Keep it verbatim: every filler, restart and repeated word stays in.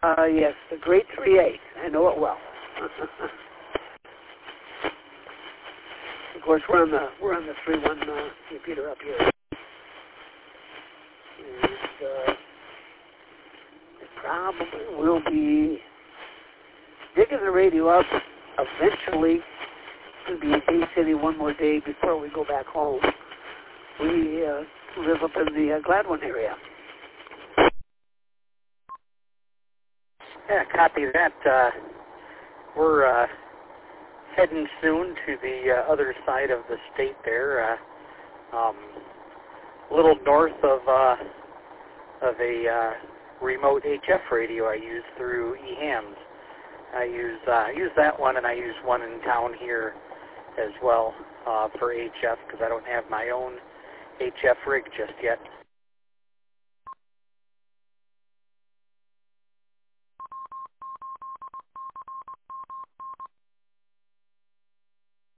Uh, yes, the Great three eight. I know it well. Of course, we're on the we're on the three one uh, repeater up here, and uh, it probably will be digging the radio up eventually. It'll be in Bay City one more day before we go back home. We uh, live up in the uh, Gladwin area. Yeah, copy that. Uh, we're uh, heading soon to the uh, other side of the state there, uh, um, a little north of uh, of a uh, remote H F radio I use through E HAMS. I use uh, use that one, and I use one in town here as well uh, for H F because I don't have my own H F rig just yet.